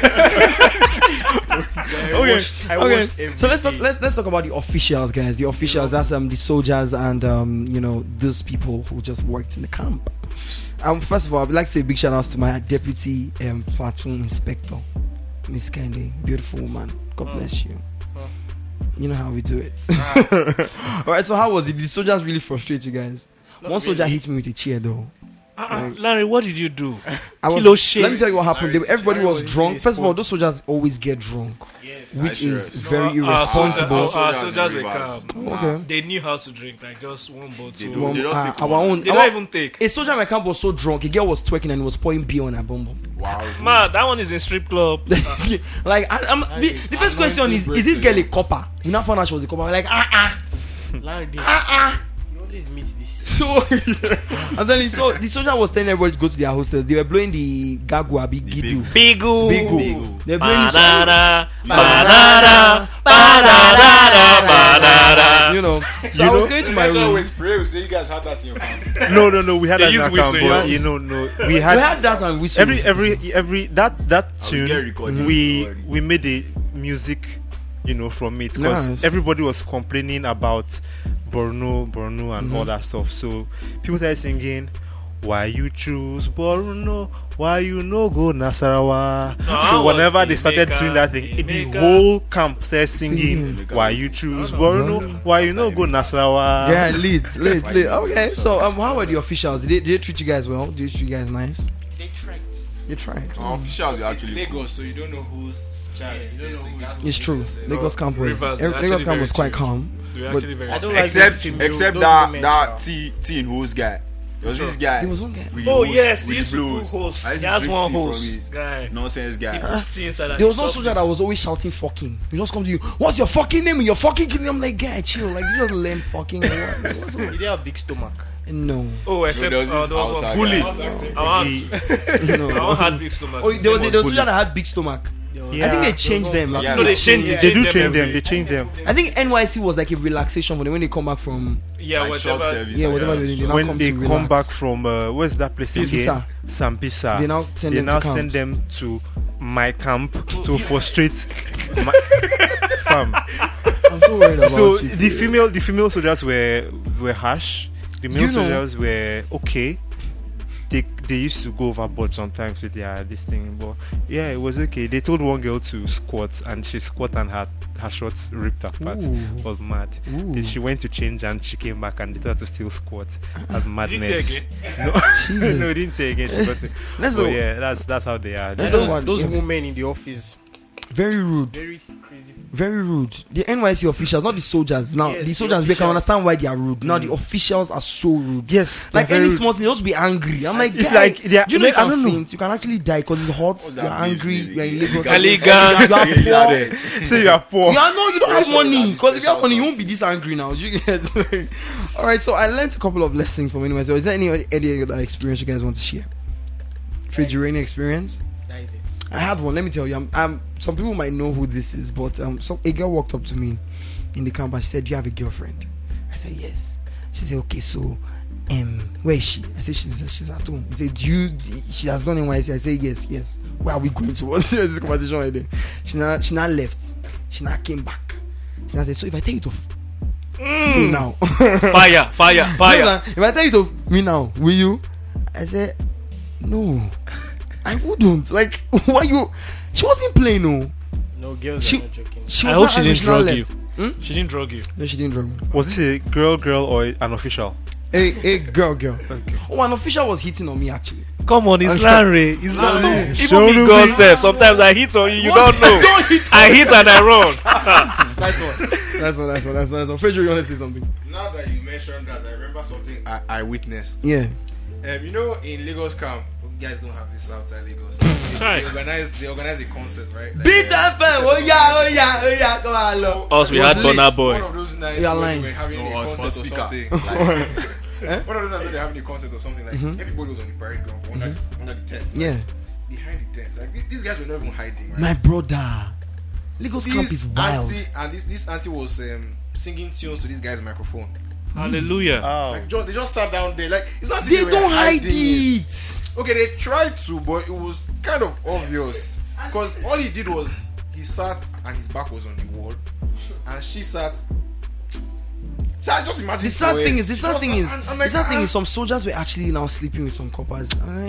Okay. I Okay. washed every So let's talk, day. let's talk about the officials, guys. The officials, that's the soldiers and those people who just worked in the camp. First of all, I'd like to say a big shout out to my deputy platoon inspector, Miss Candy, beautiful woman. God bless you. You know how we do it. All right. So how was it? Did the soldiers really frustrate you guys? One soldier hit me with a chair though. Larry, what did you do? I was, Kilo shit. let me tell you what happened. Everybody Larry was was drunk. really First of all, spoiled. those soldiers always get drunk, Yes. which is No, very Our irresponsible. soldiers were Rivers. calm. Okay. They knew how to drink, like just one bottle. They don't. They just take our one. own. They our- don't even take. A soldier in my camp was so drunk, a girl was twerking and was pouring beer on her bum bum. Wow. Man, that one is in strip club. Like, the first question is this girl a copper? You now found out she was a copper. Like, Larry, you always meet this. So, I'm telling you, so the soldier was telling everybody to go to their hostels. They were blowing the gagua, big gidu. Bigu. They were blowing the Banana. Banana. Banana. you know. So I was going to my room. Wait, pray. We say you guys had that in your camp. no, we had They that in use our whistle, camp, yeah. but no, we We had had that and whistle. every that get tune recorded. we made the music, from it because Nice. everybody was complaining about Borno and all that stuff. So people started singing, "Why you choose Borno? Why you no go Nasarawa?" No, So I whenever was they started Emeka, doing that thing, the Emeka. whole camp started singing, Emeka "Why was- you choose Borno? Why you no go Nasarawa?" Yeah, lead. Okay, so how were the officials? Did they treat you guys well? Did they treat you guys nice? They tried. You tried. Our officials were It's actually Lagos, so you don't know who's child. Yeah, you don't know who's- It's true. Lagos camp was Rivers, Lagos actually camp was very quite chill. calm. We're But actually very I don't chill. like except those female- except those that women, that sha. T in whose guy. There was this guy. There was one guy. with the Oh hose, yes, with he used the to blows. put host. I He used to has drink one tea from host. his Guy. Nonsense He guy. puts tea inside and There was he one sucks soldier it. that was always shouting fucking. He just come to you. What's your fucking name? Your fucking name. I'm like, guy, chill. Like you just learn fucking. What's up? You did have big stomach. No. Oh, except there was this there was one outside bully. guy. No. I had big stomach. Oh, there was a soldier that had big stomach. I think they changed them. Like, Yeah, No, they change. They do change them. every- They change them. I think NYC was like a relaxation for them when they come back from Yeah, Like short whatever. service. yeah and whatever that. they do. Now When come they to come relax. back from where's that place again? Sambisa. They now send them to camp. send them to my camp to frustrate my fam. I'm so worried about So you. the female soldiers were harsh. The male You know- soldiers were okay. They used to go overboard sometimes with this thing, but yeah, it was okay. They told one girl to squat, and she squat and her shorts ripped apart. Ooh. It was mad. Ooh. Then she went to change and she came back and they told her to still squat. That's madness. Did you say again? Jesus. No, didn't say again. She got it. Let's So go. yeah, that's how they are. That's Those, the one, those yeah. women in the office, Very rude. very crazy. Very rude. The NYC officials, not the soldiers. Now Yes, the the soldiers, we can officials. understand why they are rude. Now the officials are so rude. Yes, Like they're any very small thing, just be angry. I'm like, It's guy, like they are- do you know you I don't can know. faint? You can actually die because it's hot. that You're means angry. really? You're in Lagos. Elegant. You are poor. say you are poor. Yeah, no, you don't have Special money. dance, Because if you have special money, you songs. won't be this angry now. You get. All right, so I learned a couple of lessons from anyway. So is there any other experience you guys want to share? Refrigerating experience. That is it. I had one. Let me tell you. Some people might know who this is, but a girl walked up to me in the camp and she said, "Do you have a girlfriend?" I said, "Yes." She said, "Okay, so where is she?" I said, "She's at home." He said, she has done NYC?" I said, "Yes." Where are we going to? What's this conversation right there? She now left. She now came back. She now said, "So if I tell you to me now, Fire. if I tell you to me now, will you?" I said, "No, I wouldn't." Like, why you? She wasn't playing, no. No, girls She- are not joking. She I was hope not she angry, didn't now drug you. left. She didn't drug you. No, she didn't drug me. Was this a girl or an official? A girl. Okay. Oh, an official was hitting on me actually. Come on, it's Larry. It's not No. even me gossip. Sometimes I hit on you. You What? don't know. Don't hit I hit and I run. Nice one. Frederick, you want to say something? Now that you mentioned that, I remember something I witnessed. Yeah. You know, in Lagos camp, you guys don't have this outside Lagos. Right. They organize a concert, right? Like, Beat FM. Oh yeah. Come on, look. Us, we had Burna Boy. One of those nights You are when lying. they were having a No, on concert or speaker. something. Like, One of those nights when they're having a concert or something. Like everybody was on the parade ground under the tent. Right? Yeah. Behind the tent. Like these guys were not even hiding. Right? My brother. Lagos camp is This wild. auntie and this auntie was singing tunes to this guy's microphone. Hallelujah. Like they just sat down there. Like it's not as if They were don't hide hiding it. Okay, they tried to, but it was kind of obvious because all he did was he sat and his back was on the wall, and she sat. I just imagine. The sad thing is, I'm like, some soldiers were actually now sleeping with some coppers.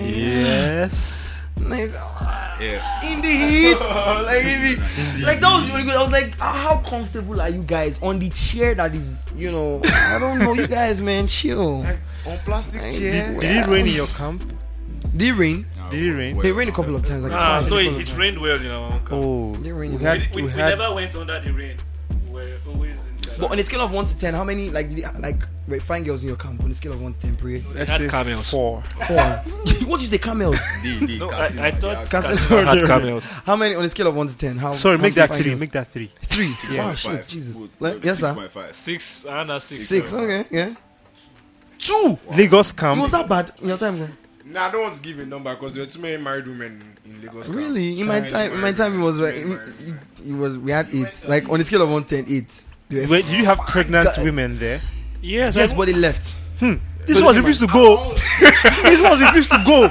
Yes. Like, yeah. in the heat. Like that was really good. I was like, how comfortable are you guys on the chair that is, I don't know, you guys, man, chill. on plastic chair. Did it rain in your camp? Did it rain? Did it rain? It rained a couple of times. Like twice. No, it rained well, you know. Oh, Did it rain? We never went under the rain. We were always inside. But on a scale of 1 to 10, how many were fine girls in your camp? On a scale of 1 to 10, pray. let's had say camels. 4. 4. What you say, camels? No, I thought Casino. Casino had camels. How many on a scale of 1 to 10? How? Sorry, how make many that fine 3. girls? Make that 3. 3. Yeah. Oh shit, Jesus. Good. Yes, sir. 6.5. 6 and a 6. 6. Okay, yeah. 2. Lagos It camp. was that bad in your time, bro? Nah, I don't want to give a number because there are too many married women in Lagos. camp. Really? In Too my many time, married it was like women. it was. We had 8. Like on a scale of 1 to 10, 8. They were Wait, did you have pregnant God. women there? Yes, Yes, but they left. This one refused to go. This one refused to go.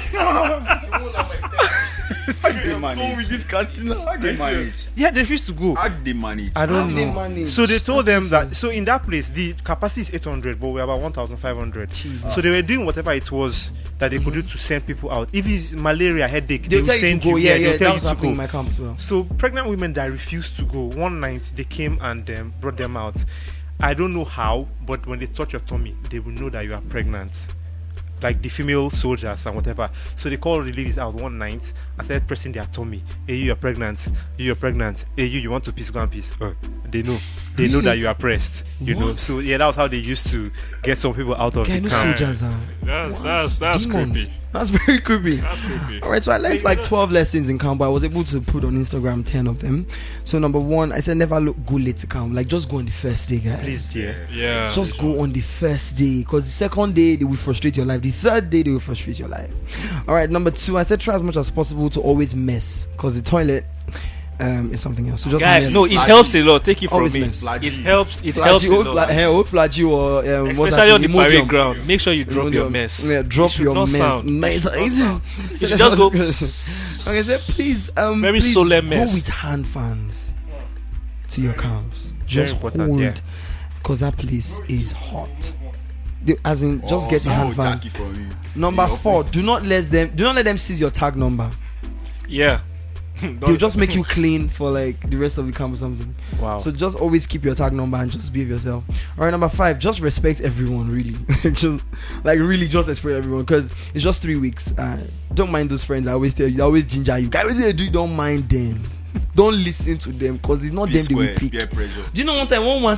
How did they manage? this canteen? How did they manage? Yeah, they refused to go. How did they manage? I don't How did they know. manage? So they told them that. So in that place, the capacity is 800, but we're about 1,500. Jesus. So they were doing whatever it was that they could do to send people out. If it's malaria, headache, They'll will tell you send to go. you. Yeah, they'll that tell was you to happening in go. my camp as well. So pregnant women that refused to go, one night they came and brought them out. I don't know how, but when they touch your tummy, they will know that you are pregnant. Like the female soldiers and whatever. So they called the ladies out one night and started pressing their tummy. Hey, you're pregnant. You're pregnant. Hey, you want to piss? Go and piss. They know. They know that you are pressed. You know. So yeah, that was how they used to get some people out of Okay, I the know camp. soldiers. That's Demons. creepy. That's very creepy. That's creepy. All right, so I learned like 12 lessons in camp, but I was able to put on Instagram 10 of them. So number one, I said never go late to camp. Like just go on the first day, guys. Please, dear. Yeah. Just go on the first day, because the second day they will frustrate your life. The third day they will frustrate your life. All right, number two, I said try as much as possible to always mess, because the toilet is something else. So just Guys, mess. no, it helps a lot. Take it from Always me. mess. It helps. It helps a lot. Flagy or Especially on the parade ground. Make sure you drop your mess. Yeah, drop It should your not mess. sound. Nice. You should just go. Okay, so please, Very please solemn go mess. with hand fans to your camps. Very Just important, hold, yeah. because that place is hot. As in, just get the hand fan. Number 4, do not let them seize your tag number. Yeah. They'll just make you clean for like the rest of the camp or something. Wow. So just always keep your tag number and just behave yourself. All right, number 5, just respect everyone. Really, just respect everyone, because it's just 3 weeks. Don't mind those friends. I always tell you, I always ginger you. Guys, don't mind them. Don't listen to them, because it's not them they will pick. Do you know one time one man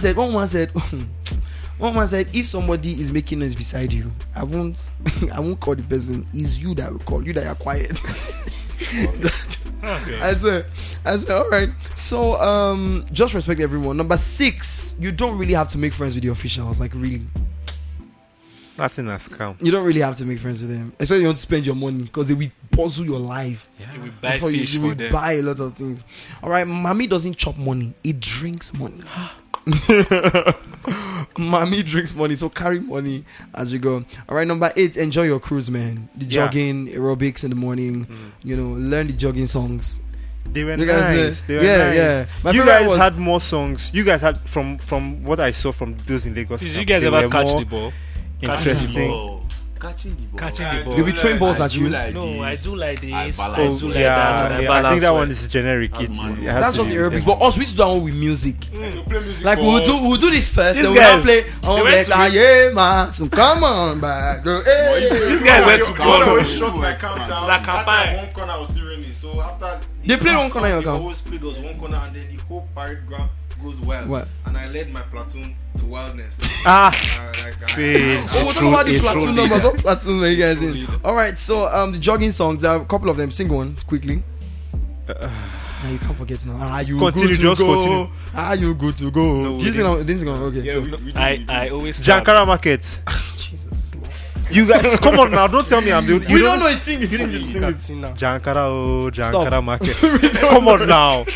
said, if somebody is making noise beside you, I won't call the person. It's you that will call. You that are quiet. Okay. I swear. All right. So just respect everyone. Number 6, you don't really have to make friends with the officials. Like really, Nothing has come. you don't really have to make friends with them. Especially you want to spend your money, because they will puzzle your life. You will buy Before fish you for will them. buy a lot of things. All right, mommy doesn't chop money; it drinks money. Mommy drinks money, so carry money as you go. All right, number 8, enjoy your cruise, man. The Yeah. jogging, aerobics in the morning. Learn the jogging songs. They were You guys, nice. They were yeah, nice. yeah. My You favorite guys was- had more songs. You guys had from what I saw from those in Lagos. Did camp, you guys they ever were catch more the ball? Interesting. Catching the ball. Catching the ball. They'll be throwing balls at you. No, I do like this. I balance do well. like that. And I I balance think that well. one is generic. It has That's to just be- aerobics. But us, we used to do that one with music. You play music Like for we'll us. do this first. These Then we'll now guys, play. they went to Yeah, man. So come on, back. These guys went to I ball. always shut my camp down. Like That campaign. time, one corner was still raining. So after They play one corner in your they camp. always play those one corner, and then the whole parade ground goes wild. What? And I led my platoon to wildness. Page. Oh, we're talking about the a true platoon leader. numbers. What platoon were you guys True in? leader. All right, so the jogging songs. There are a couple of them. Sing one quickly. Nah, you can't forget now. You Continue, good to just go? continue. You good to go? No, we Do you sing on? Didn't sing on? Okay. So, I always start. Jankara Market. Jesus is Lord. You guys, come on now. Don't tell me I'm the only. You don't know it. Sing it. Sing it. Sing it. Sing now. Jankara, oh, Jankara Stop. Market. Come on now.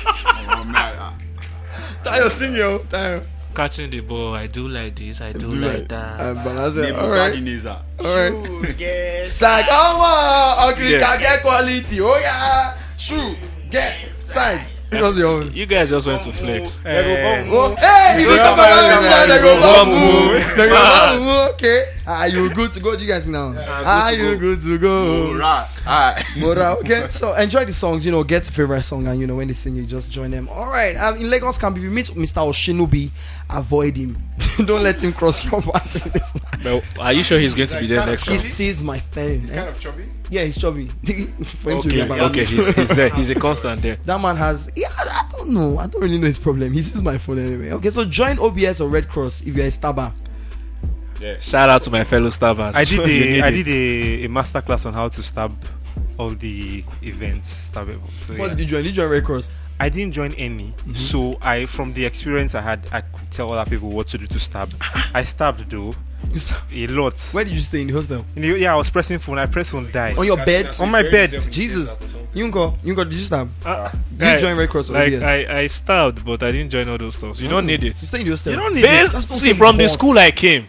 Tayo, sing yo. Tayo. Catching the ball. I do like this. I do Do like that. Balance it. All right. All right. Yes. Sagama, Okrika get quality. Oh yeah, shoe get size. It was your own. You guys just went to flex. Oh, hey, you go talk about them. They go bamboo. They go bamboo. Okay. You good to go? Do you guys now? You good to go? Mora. Okay. So enjoy the songs. Get a favorite song, and when they sing, you just join them. All right. In Lagos camp, if you meet Mr. Oshinobi, avoid him. Don't let him cross your path in this life. But are you sure he's going to be there next He time? sees my phone. It's kind of chubby. Yeah, he's chubby. For him to Okay, remember. okay, he's there. He's a constant there. That man has. Yeah, I don't know. I don't really know his problem. He sees my phone anyway. Okay, so join OBS or Red Cross if you're a stabber. Shout out to my fellow stabbers. I You did need a it. a master class on how to stab all the events stabbable. So, What yeah. did you join? Did you join Red Cross? I didn't join any, so from the experience I had, I could tell other people what to do to stab. I stabbed though You stab- a lot. Where did you stay in the hostel? I was pressing phone. I pressed phone, die. On your bed? On my bed. Jesus. Yunko, did you stab? Did Guy, you join Red Cross or Like OBS? I stabbed, but I didn't join all those stuff. You don't need it. You stay in the hostel. You don't need Based, That's not see, even from the hot. school I came,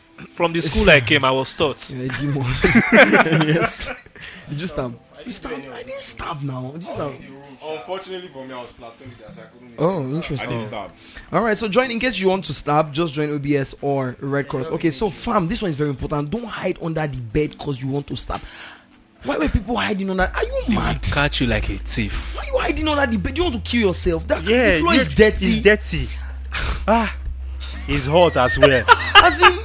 I was taught. Yeah, a demon. Yes. Did you stab? You stab? I didn't stab now. Did you stab? Unfortunately for me, I was platoon leader, so I couldn't. Oh, interesting. Stab. All right, so join in case you want to stab. Just join OBS or Red Cross. Okay, so fam, this one is very important. Don't hide under the bed because you want to stab. Why were people hiding under? Are you mad? Catch you like a thief. Why are you hiding under the bed? You want to kill yourself? The floor yeah, is dirty. It's dirty. It's hot as well. As in,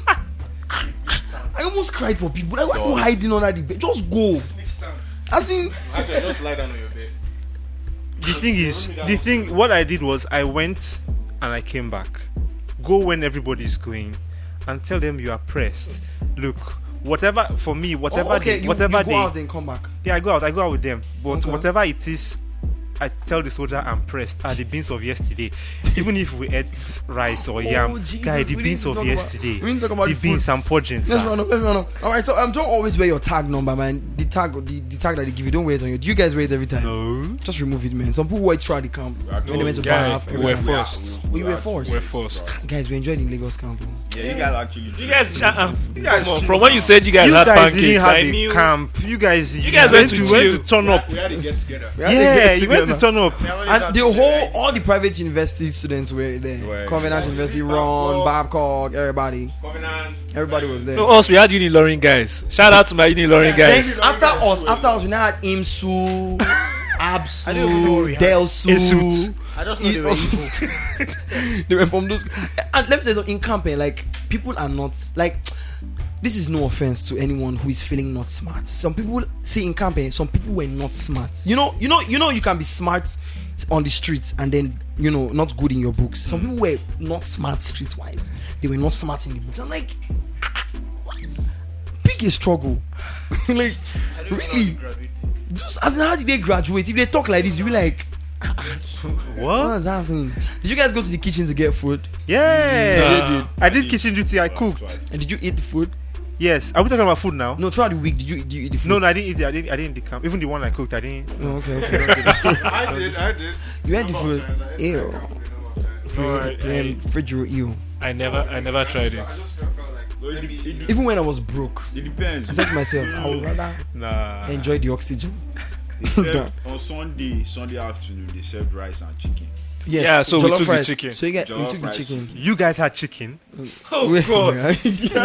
I almost cried for people. Like, why are you hiding under the bed? Just go. As in, Actually, just lie down on your bed. The thing, what I did was I went and I came back. Go when everybody's going and tell them you are pressed. Look, whatever for me, whatever okay, they, whatever you go they, out and come back. yeah, I go out with them. But Okay. whatever it is, I tell the soldier I'm pressed are the beans of yesterday. Even if we ate rice or yam, Jesus, guys, the we beans need to of talk about- yesterday, we need to talk about the the beans food. and portions. Let's run up. All right, so don't always wear your tag number, man. The tag that they give you, don't wear it on you. Do you guys wear it every time? No. Just remove it, man. Some people wear it throughout the camp. When they went to guy, bath. every we're time. forced. Oh, you were forced. We're forced. Guys, we enjoyed in Lagos camp. Oh. Yeah, you guys actually. You guys, guys come on, from when you said you guys You had guys didn't pancakes, have I a knew. camp. You guys guys went to chill. turn up. We had to get together. We had to Yeah, get you went to together. turn up. And all the private university students were there. Right. Covenant University, Ron, Babcock, everybody. Everybody was there. No, us, we had Unilorin guys. Shout out to my Unilorin Then guys. after us, we now had Imsu, Absu, I don't even know what we had. Delsu. I just know they were Igbo. They were from those. And let me tell you, in camping, like people are not like. This is no offense to anyone who is feeling not smart. Some people see in camping, some people were not smart. You know, you can be smart on the streets and then not good in your books. Some people were not smart street-wise. They were not smart in the books. I'm like, pick a struggle. Like, really? Just as in, how did they graduate? If they talk like this, you be like, what's happening? Did you guys go to the kitchen to get food? Yeah, You did. I did kitchen duty. I cooked. And did you eat the food? Yes. Are we talking about food now? No, throughout the week, did you eat the food? No, I didn't eat it. I didn't eat the camp. Even the one I cooked, I didn't. Oh, okay. I did. You had the food. Ew. I- Fridge, ew. I never tried it. Even when I was broke, It depends. I said to myself, I would rather Nah. enjoy the oxygen. They served, on Sunday afternoon, they served rice and chicken. Yes, Yeah, so we jollof took the rice. chicken. So you Jollof took the rice. chicken. You guys had chicken. Oh God! What did you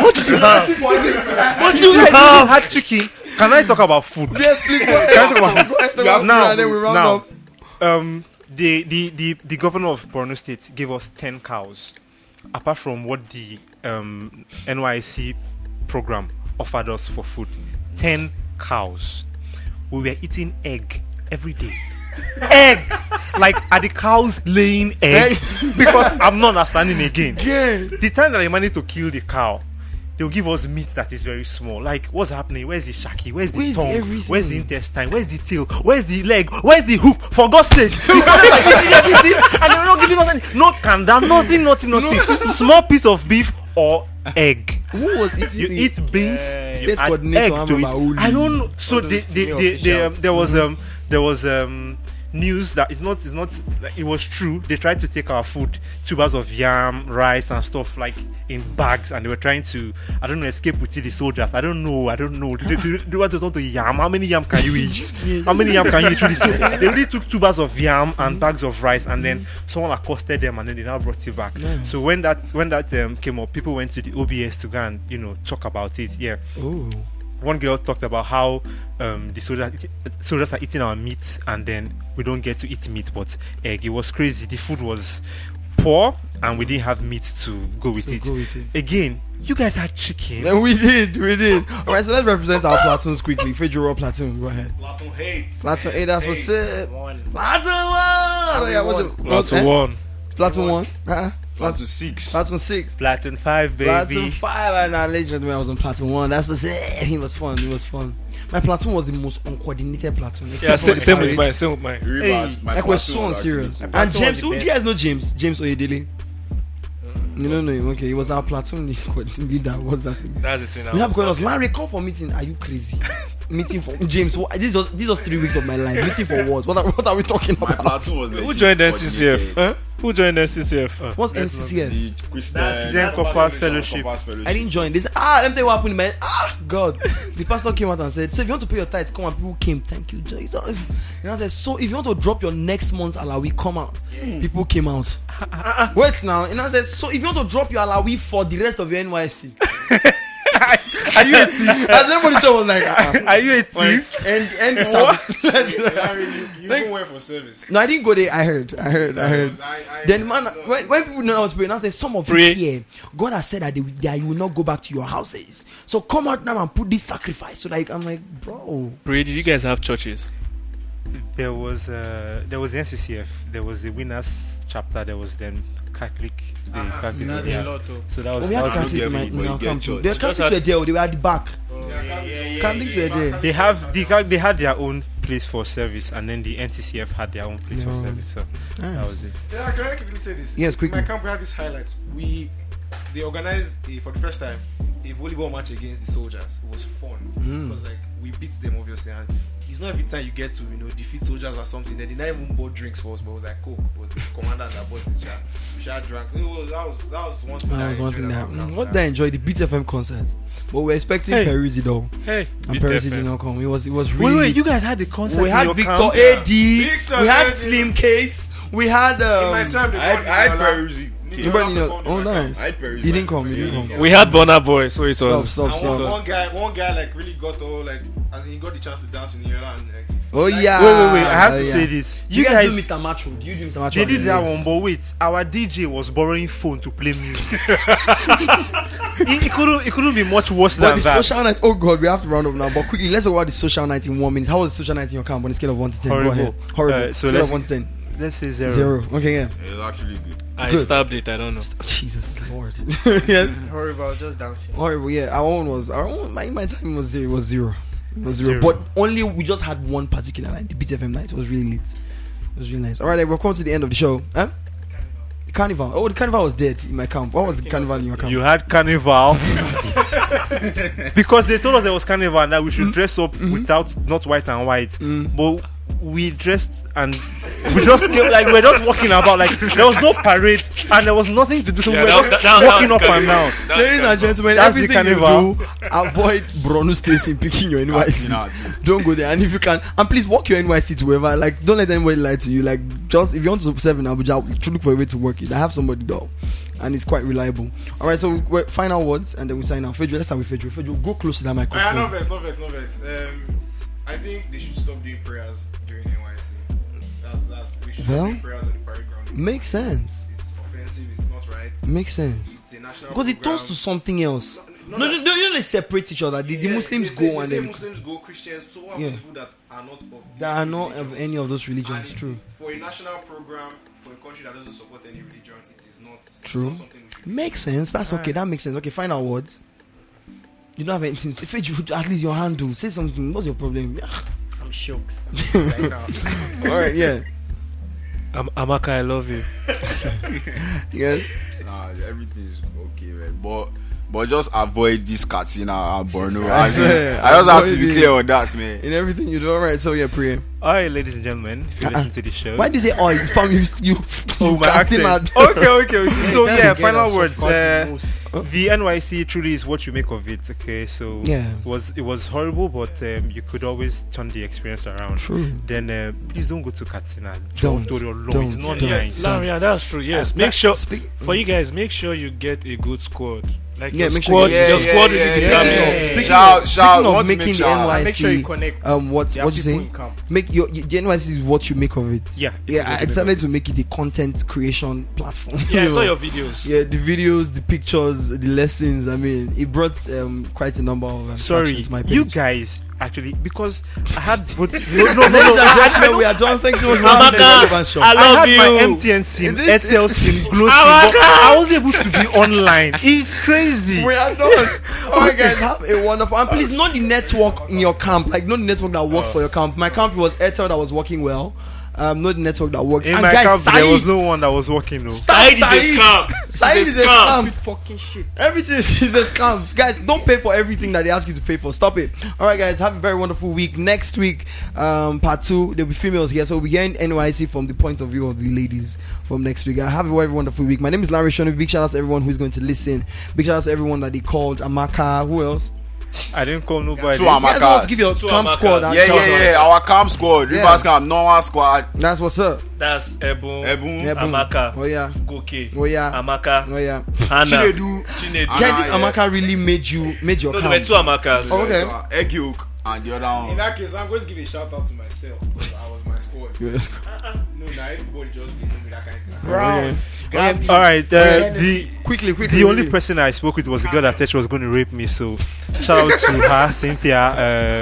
have? Had chicken. Can I talk about food? Yes, please. Go ahead. Can I talk about food? Go ahead. Now, And then we round now, up. the governor of Borno State gave us 10 cows, apart from what the NYC program offered us for food. 10 cows. We were eating egg every day. Egg, like are the cows laying egg? Because I'm not understanding again. The time that I managed to kill the cow, they'll give us meat that is very small. Like, what's happening? Where's the shaki? Where's the Where's tongue? everything? Where's the intestine? Where's the tail? Where's the leg? Where's the hoof? For God's sake! You started eating everything, and they're not giving us any. No kanda, nothing. Small piece of beef or egg. Who was eating You it? eat beans. You State add coordinator, egg to Amabauli. it. I don't know. So All those female officials. there was news that it's not like it was true. They tried to take our food, tubers of yam, rice and stuff like in bags, and they were trying to escape with the soldiers. I don't know. Do you want to talk to yam? How many yam can you eat? How many yam can you eat? Really? So they really took tubers of yam and bags of rice, and then someone accosted them, and then they now brought it back. So when that came up, people went to the OBS to go and talk about it. Yeah. Oh. One girl talked about how the soldiers are eating our meat and then we don't get to eat meat but egg. It was crazy. The food was poor and we didn't have meat to go with it. Again, you guys had chicken. Then we did. All right, so let's represent our platoons quickly. Federal platoon, go ahead. Platon hates. Platoon 8, that's what's it. One. Platoon 1! Oh, yeah, what's it? Platoon 1. Platoon 1? Platoon 6. Platoon 6. Platoon 5, baby. Platoon 5, and I legend when I was on Platoon 1. That's what's it. It was fun. My platoon was the most uncoordinated platoon. Yeah, except for the same with parade. mine. Rivers, my Like we're platoon so was actually unserious. cool. And platoon James, was the do you best. guys know James? James Oyedele? You don't know him? Okay, he was our platoon leader. What's that thing? That's the thing. We have going on. Larry, come for meeting. Are you crazy? Meeting for James. This was 3 weeks of my life. Meeting for what? What are we talking My about? platoon was Who legit joined coordinated. NCCF? Huh? Who joined NCCF? What's NCCF? The Christian Then Corpus Fellowship. I didn't join this. Let me tell you what happened, man. God. The pastor came out and said, so if you want to pay your tithes, come on. People came. Thank you, Jesus. And I said, so if you want to drop your next month's alawi, come out. People came out. Wait now. And I said, so if you want to drop your alawi for the rest of your NYC. Are you a thief? As everybody was like, Are you a thief? and the service. You even went for service. No, I didn't go there. I heard. Then man, when people know I was praying, I said, some of you Pray. here, God has said that you will not go back to your houses. So come out now and put this sacrifice. So like, I'm like, bro. Bray, did you guys have churches? there was the NCCF. There was the winners chapter. There was then Catholic. The Catholic. That's Yeah. a lot, though. So that was. We had was Catholic not in my- everybody in our get camp too. church. The Catholics were there. They were at the back. Catholics were there. They had their own place for service, and then the NCCF had their own place for No. service. So that was it. Yeah, can I quickly say this? Yes, quickly. In my camp, we had this highlight. They organized for the first time a volleyball match against the soldiers. It was fun because like we beat them obviously, and it's not every time you get to defeat soldiers or something. They did not even bought drinks for us, but it was like Coke. It was the commandant that bought it. We shall drank. That was one thing. That was one thing that about camp, what sha. did I enjoyed the Beat FM concert, but we're expecting Hey. Peruzzi though, Hey, and Peruzzi did not come. It was really. wait, lit. you guys had the concert. We in had your Victor camp? AD, Victor we had AD. Slim Case, we had In my time, they I called had Nicola. Peruzzi. Nobody Nicola know. performed Oh in my camp. nice. I had Peruzzi. He didn't come. He didn't come. We had Burna Boy, so it Stop, was. stop, And stop. one guy like really got all like, as in he got the chance to dance with Niola and like, Oh yeah. Wait. I have to yeah. say this. You guys do Mr. Macho. Do you do Mr. Macho? They did that one, but wait, our DJ was borrowing phone to play music. it couldn't be much worse But than the that. social night, oh god, we have to round up now. But quickly, let's talk about the social night in 1 minute. How was the social night in your camp on a scale of 1 to 10? Horrible. Go ahead. Horrible. So Scale let's- of 1 to 10. Let's say 0. 0. Okay, yeah. It was actually good. I Good. stabbed it. I don't know. Jesus Lord. Yes. Horrible, just dancing. Horrible. Yeah. Our own. My time was 0. It was 0. It was 0. Zero. But only we just had one particular night. The Beat FM night. It was really lit. It was really nice. All right, we're coming to the end of the show. Huh? The carnival. Oh, the carnival was dead in my camp. What was the carnival in your camp? You had carnival because they told us there was carnival and that we should dress up without not white and white. But we dressed and we just came, like we're just walking about, like there was no parade and there was nothing to do. So Yeah, we were that- just that- walking that's up and down. Ladies and gentlemen, That's the everything you carnival. do, avoid Bronu State in picking your NYC. Don't go there, and if you can, and please walk your NYC to wherever. Like, don't let anybody lie to you. Like, just if you want to serve in Abuja, you look for a way to work it. I have somebody though, and it's quite reliable. All right, so we're final words, and then we sign out. Fedro, let's start with Fedro. Fedro, go close to that no microphone. vex. I think they should stop doing prayers during NYC. We should stop Well, doing prayers on the parade ground. Makes sense. It's offensive. It's not right. Makes sense. It's a national Because it turns program. to something else. No, No, they separate each other. The Yes, Muslims they say, go and they say then Muslims go, Christians. So what Yeah. happens to people that are not of there are these not of religions? any of those And religions. it True. is- for a national program for a country that doesn't support any religion, it is not True. It's not something we should Makes sense. That's okay. That makes sense. Okay, final words. You don't have anything. Say, Fedro, at least your handle. Say something. What's your problem? I'm shook. Right now. All right. Yeah. Amaka, I love you. Yes. Nah, everything is okay, man. But just avoid this Katsina and Borno. I I swear, just have to avoid be it. clear on that, man. In everything you do. All right. So yeah, pray. All right, ladies and gentlemen, if you listen to the show. Why do you say oh you fam you Oh, my casting accent. out? Okay. So Then yeah, again, final I words. suffered the most. The NYC truly is what you make of it. Okay, so Yeah. it was horrible, but you could always turn the experience around. True. Then please don't go to Katsina. Don't. It's not Don't. nice. Yeah, that's true. Yes, Make make sure speak. for you guys. Make sure you get a good squad. Like Yeah, your make sure squad, you- your squad releasing yeah, that yeah, means- yeah. Speaking Shout, Speaking of want to making make the shout. NYC, Make sure you connect. What There are what you people say? in camp. Make your the NYC is what you make of it. Yeah, Yeah. I decided to make it a content creation platform. Yeah, I You saw know? your videos. Yeah, the videos, the pictures, the lessons. I mean, it brought quite a number of Sorry, traction to my page. you guys actually, because I had both. Ladies and gentlemen, we are done. Thanks so much for listening to the Amaka, Relevant Show. I I love had you. my MTN SIM, This Airtel SIM, Glow SIM, but I wasn't able to be online. It's crazy. We are done. Alright, guys, have a wonderful. And please, know the network in your camp. Like, know the network that works for your camp. My camp was Airtel that was working well. Know the network that works. In and my guys, camp, there was Saeed- no one that was working. No. Saeed is a scam. Saeed He's is a a scam. scam. Fucking shit. Everything is a scam. Guys, don't pay for everything that they ask you to pay for. Stop it. Alright, guys, have a very wonderful week. Next week, part 2, there'll be females here. So we'll be getting NYC from the point of view of the ladies from next week. Have a very wonderful week. My name is Larry Shono. Big shout out to everyone who's going to listen. Big shout out to everyone that they called. Amaka. Who else? I didn't call nobody. Two You guys want Amaka. to give your Two camp Amakas. squad and Yeah, shout out. Our camp squad, Yeah. Rivers camp, Noah squad. That's what's up. That's Ebun, Ebun. Yeah, boom. Amaka, Oh yeah. Goke, Oh yeah. Amaka, Oh yeah. Hannah, Chinedu. Chinedu. Guys, this yeah. Amaka really made your No, there were camp. two Amakas. Oh, okay. Egg yolk and the other In one. that case, I'm going to give a shout out to myself because I was my squad. No, now everybody just didn't know me that kind of thing. Okay. Okay. All right. The Quickly. the only person I spoke with was the girl that said she was going to rape me. So shout out to her, Cynthia.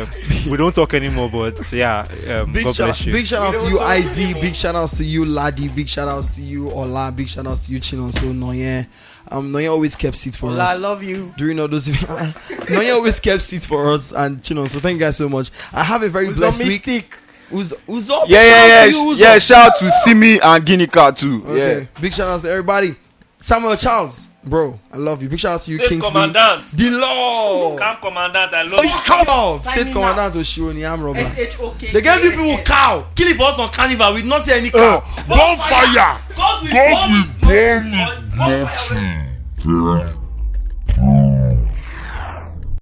we don't talk anymore. But yeah, God bless you. Big shout outs to you, IZ. Big shout outs to you, Ladi. Big shout outs to you, Ola. Big shout outs to you, Chinonso, Noye. Noye always kept seats for us. I love you. During all those, Noye always kept seats for us and Chinonso. Thank you guys so much. I have a very blessed week. Uzop. Yeah. Shout out to Simi and Ginika too. Okay. Yeah. Big shout outs to everybody. Samuel Charles, bro, I love you. Big shout outs to you, State Kingsley. Commandant. The Law. Camp Commandant, I love you. Cow. State Signing Commandant Oshioni Amroba. SHOK. They gave you people cow. Kill it for us on carnival. We did not see any cow. Bonfire! God will burn. God will burn.